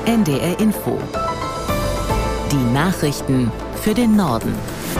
NDR Info. Die Nachrichten für den Norden.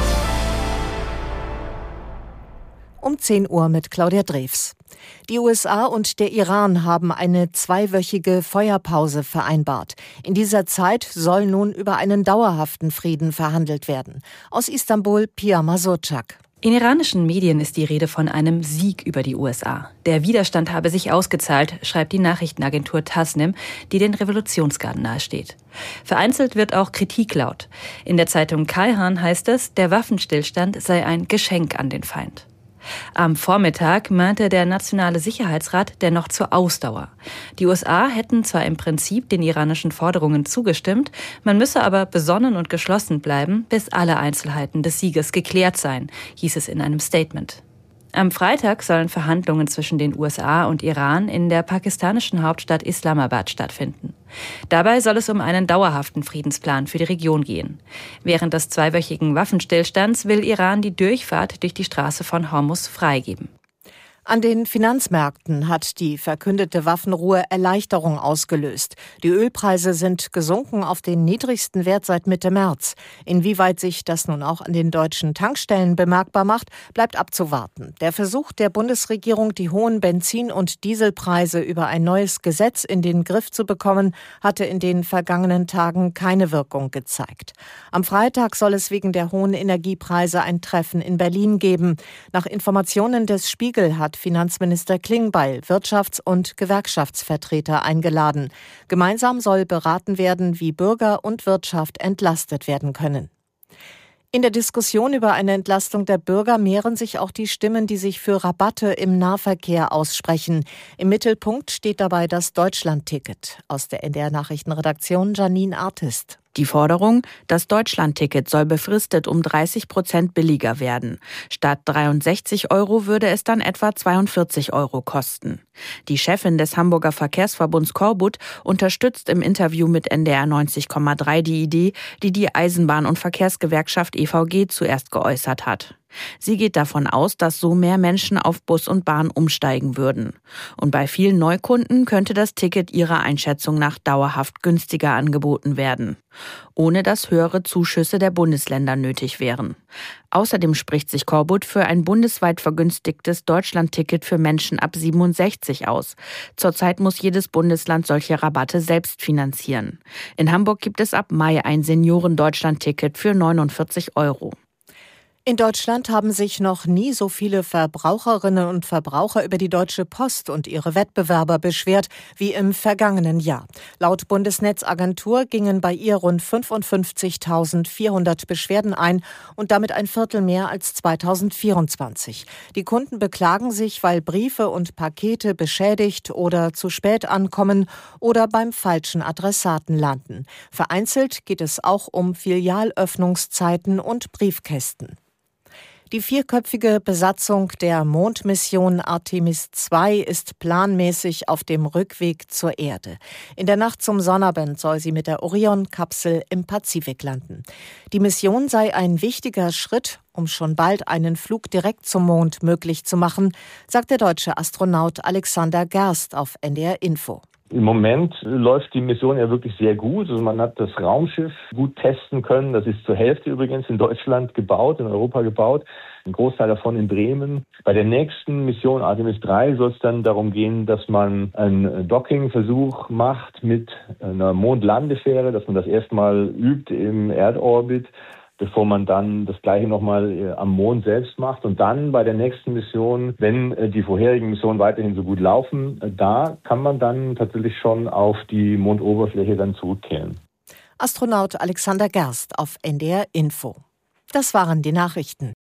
Um 10 Uhr mit Claudia Drews. Die USA und der Iran haben eine 2-wöchige Feuerpause vereinbart. In dieser Zeit soll nun über einen dauerhaften Frieden verhandelt werden. Aus Istanbul, Pia Masurczak. In iranischen Medien ist die Rede von einem Sieg über die USA. Der Widerstand habe sich ausgezahlt, schreibt die Nachrichtenagentur Tasnim, die den Revolutionsgarden nahesteht. Vereinzelt wird auch Kritik laut. In der Zeitung Kayhan heißt es, der Waffenstillstand sei ein Geschenk an den Feind. Am Vormittag mahnte der Nationale Sicherheitsrat dennoch zur Ausdauer. Die USA hätten zwar im Prinzip den iranischen Forderungen zugestimmt, man müsse aber besonnen und geschlossen bleiben, bis alle Einzelheiten des Sieges geklärt seien, hieß es in einem Statement. Am Freitag sollen Verhandlungen zwischen den USA und Iran in der pakistanischen Hauptstadt Islamabad stattfinden. Dabei soll es um einen dauerhaften Friedensplan für die Region gehen. Während des 2-wöchigen Waffenstillstands will Iran die Durchfahrt durch die Straße von Hormuz freigeben. An den Finanzmärkten hat die verkündete Waffenruhe Erleichterung ausgelöst. Die Ölpreise sind gesunken auf den niedrigsten Wert seit Mitte März. Inwieweit sich das nun auch an den deutschen Tankstellen bemerkbar macht, bleibt abzuwarten. Der Versuch der Bundesregierung, die hohen Benzin- und Dieselpreise über ein neues Gesetz in den Griff zu bekommen, hatte in den vergangenen Tagen keine Wirkung gezeigt. Am Freitag soll es wegen der hohen Energiepreise ein Treffen in Berlin geben. Nach Informationen des Spiegel hat Finanzminister Klingbeil Wirtschafts- und Gewerkschaftsvertreter eingeladen. Gemeinsam soll beraten werden, wie Bürger und Wirtschaft entlastet werden können. In der Diskussion über eine Entlastung der Bürger mehren sich auch die Stimmen, die sich für Rabatte im Nahverkehr aussprechen. Im Mittelpunkt steht dabei das Deutschlandticket. Aus der NDR-Nachrichtenredaktion Janine Artist. Die Forderung, das Deutschlandticket soll befristet um 30% billiger werden. Statt 63 € würde es dann etwa 42 € kosten. Die Chefin des Hamburger Verkehrsverbunds Korbut unterstützt im Interview mit NDR 90,3 die Idee, die die Eisenbahn- und Verkehrsgewerkschaft EVG zuerst geäußert hat. Sie geht davon aus, dass so mehr Menschen auf Bus und Bahn umsteigen würden. Und bei vielen Neukunden könnte das Ticket ihrer Einschätzung nach dauerhaft günstiger angeboten werden, ohne dass höhere Zuschüsse der Bundesländer nötig wären. Außerdem spricht sich Korbut für ein bundesweit vergünstigtes Deutschlandticket für Menschen ab 67 aus. Zurzeit muss jedes Bundesland solche Rabatte selbst finanzieren. In Hamburg gibt es ab Mai ein Senioren-Deutschlandticket für 49 €. In Deutschland haben sich noch nie so viele Verbraucherinnen und Verbraucher über die Deutsche Post und ihre Wettbewerber beschwert wie im vergangenen Jahr. Laut Bundesnetzagentur gingen bei ihr rund 55.400 Beschwerden ein und damit ein Viertel mehr als 2024. Die Kunden beklagen sich, weil Briefe und Pakete beschädigt oder zu spät ankommen oder beim falschen Adressaten landen. Vereinzelt geht es auch um Filialöffnungszeiten und Briefkästen. Die 4-köpfige Besatzung der Mondmission Artemis II ist planmäßig auf dem Rückweg zur Erde. In der Nacht zum Sonnabend soll sie mit der Orion-Kapsel im Pazifik landen. Die Mission sei ein wichtiger Schritt, um schon bald einen Flug direkt zum Mond möglich zu machen, sagt der deutsche Astronaut Alexander Gerst auf NDR Info. Im Moment läuft die Mission ja wirklich sehr gut. Also man hat das Raumschiff gut testen können. Das ist zur Hälfte übrigens in Deutschland gebaut, in Europa gebaut. Ein Großteil davon in Bremen. Bei der nächsten Mission Artemis III soll es dann darum gehen, dass man einen Docking-Versuch macht mit einer Mondlandefähre, dass man das erstmal übt im Erdorbit, bevor man dann das Gleiche nochmal am Mond selbst macht. Und dann bei der nächsten Mission, wenn die vorherigen Missionen weiterhin so gut laufen, da kann man dann tatsächlich schon auf die Mondoberfläche dann zurückkehren. Astronaut Alexander Gerst auf NDR Info. Das waren die Nachrichten.